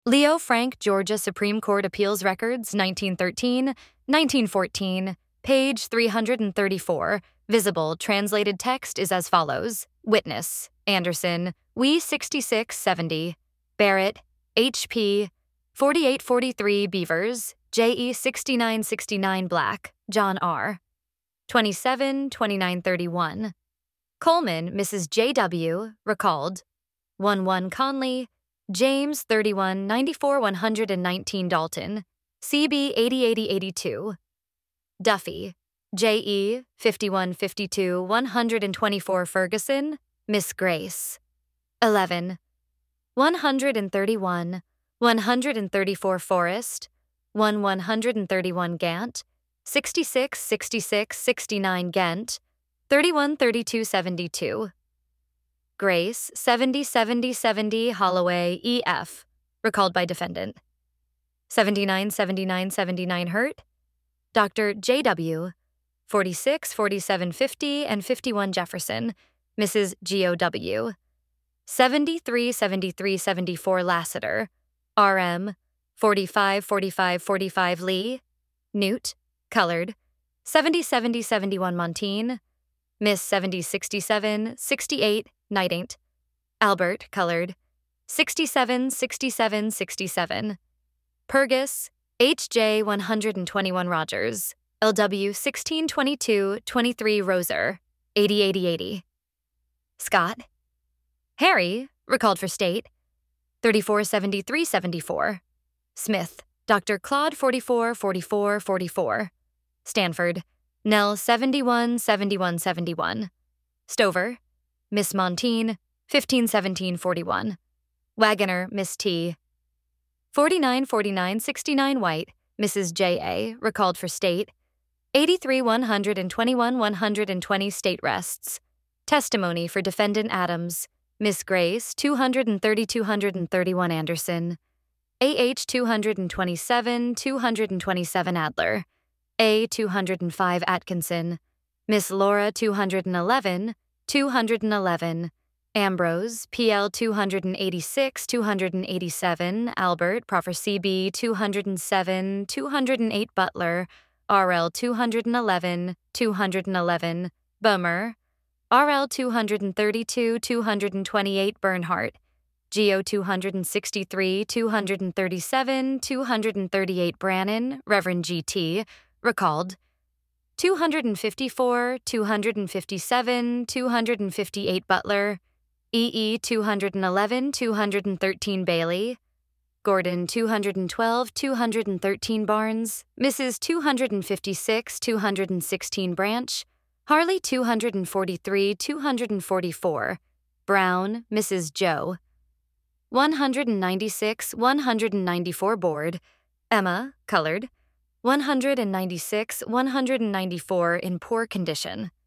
Leo Frank, Georgia Supreme Court Appeals Records, 1913, 1914, page 334. Visible translated text is as follows. Witness, Anderson, We 6670. Barrett, HP, 4843 Beavers, JE 6969 Black, John R. 272931. Coleman, Mrs. J.W., recalled. 11 Conley, James 31 94 119 Dalton, CB 808082. Duffy, J.E. 5152 124 Ferguson, Miss Grace. 11 131 134 Forrest, 131 Gant, 66 66 69 Ghent, 31 32 72. Grace, 70 70 70 Holloway, E.F., recalled by defendant. 79 79 79 Hurt. Dr. J.W., 46 47 50 and 51 Jefferson, Mrs. G.O.W. 73 73 74 Lassiter, R.M., 45 45 45 Lee, Newt, colored, 70 70 71 Montine, Miss 70 67 68 Nightingale, Albert, colored, 67 67 67. Purgis, H.J. 121 Rogers, L.W. 1622 23 Roser, 80 80 80. Scott. Harry, recalled for state, 34 73 74. Smith, Dr. Claude 44 44 44. Stanford, Nell 71 71 71. Stover, Miss Montine, 15 17 41. Wagoner, Miss T. 49 49 69 White, Mrs. J.A., recalled for state. 83 121 120 state rests. Testimony for defendant Adams. Miss Grace, 230 231 Anderson. A.H. 227 227 Adler. A. 205 Atkinson. Miss Laura, 211 211. Ambrose, PL 286 287 Albert, proffer CB 207 208 Butler, RL 211 211 Bummer, RL 232 228 Bernhardt, GO 263 237 238 Brannon, Reverend GT, recalled. 254 257 258 Butler, EE 211 213 Bailey, Gordon 212 213 Barnes, Mrs. 256 216 Branch, Harley 243 244, Brown, Mrs. Joe, 196 194 Board, Emma, colored, 196 194 in poor condition.